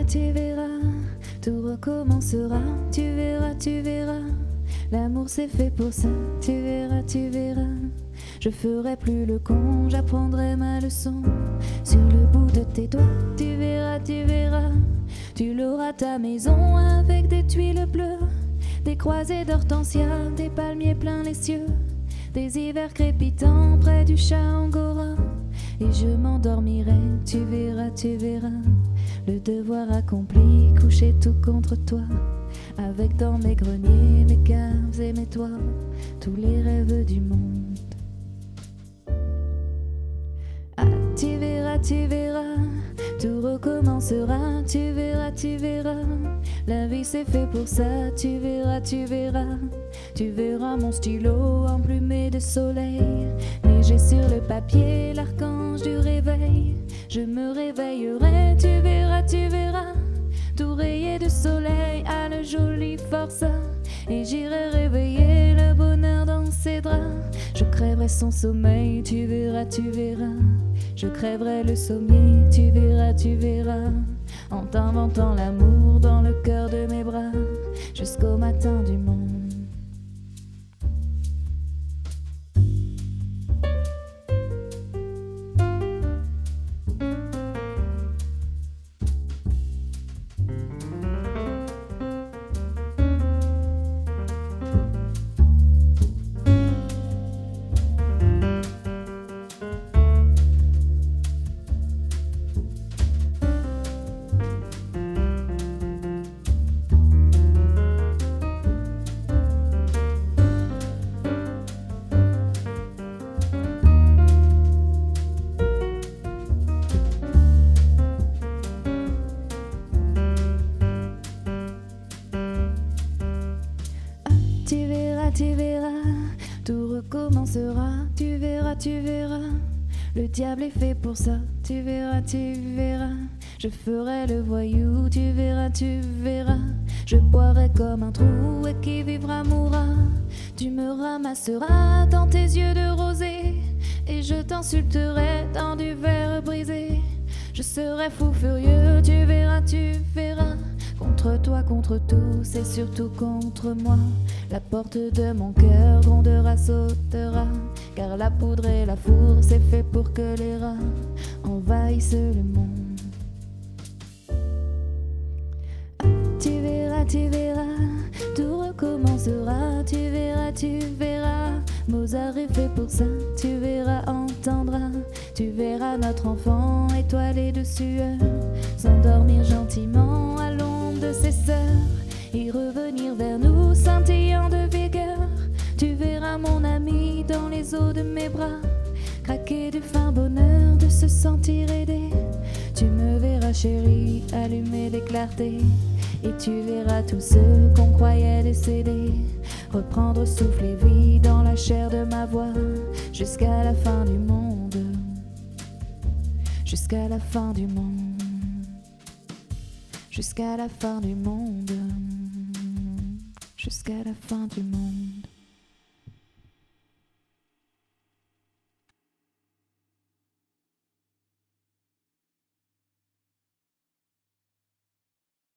tu verras, tout recommencera, tu verras, tu verras. L'amour c'est fait pour ça, tu verras, tu verras. Je ferai plus le con, j'apprendrai ma leçon. Sur le bout de tes doigts, tu verras, tu verras. Tu l'auras ta maison avec des tuiles bleues, des croisées d'hortensia, des palmiers plein les cieux, des hivers crépitants près du chat angora. Et je m'endormirai, tu verras, tu verras. Le devoir accompli, couché tout contre toi, avec dans mes greniers, mes caves et mes toits, tous les rêves du monde. Ah, tu verras, tu verras, tout recommencera, tu verras, tu verras. La vie c'est fait pour ça, tu verras, tu verras. Tu verras mon stylo emplumé de soleil, léger sur le papier, l'archange du réveil. Je me réveillerai, tu verras, tu verras. Tout rayé de soleil à la jolie forçat, et j'irai réveiller le bonheur dans ses draps. Je crèverai son sommeil, tu verras, tu verras. Je crèverai le sommier, tu verras, tu verras. En t'inventant l'amour dans le cœur de mes bras, jusqu'au matin du monde. Tu verras, tout recommencera, tu verras, tu verras. Le diable est fait pour ça, tu verras, tu verras. Je ferai le voyou, tu verras, tu verras. Je boirai comme un trou et qui vivra mourra. Tu me ramasseras dans tes yeux de rosée, et je t'insulterai dans du verre brisé. Je serai fou furieux, tu verras, tu verras. Contre toi, contre tous et surtout contre moi. La porte de mon cœur grondera, sautera, car la poudre et la fourre c'est fait pour que les rats envahissent le monde. Ah, tu verras, tu verras, tout recommencera, tu verras, tu verras. Mozart est fait pour ça, tu verras, entendras. Tu verras notre enfant étoilé de sueur s'endormir gentiment à l'ombre de ses sœurs et revenir vers nous scintillant de vigueur. Tu verras mon ami dans les eaux de mes bras craquer du fin bonheur de se sentir aidé. Tu me verras chérie allumer des clartés, et tu verras tous ceux qu'on croyait décédés reprendre souffle et vie dans la chair de ma voix jusqu'à la fin du monde, jusqu'à la fin du monde, jusqu'à la fin du monde, jusqu'à la fin du monde.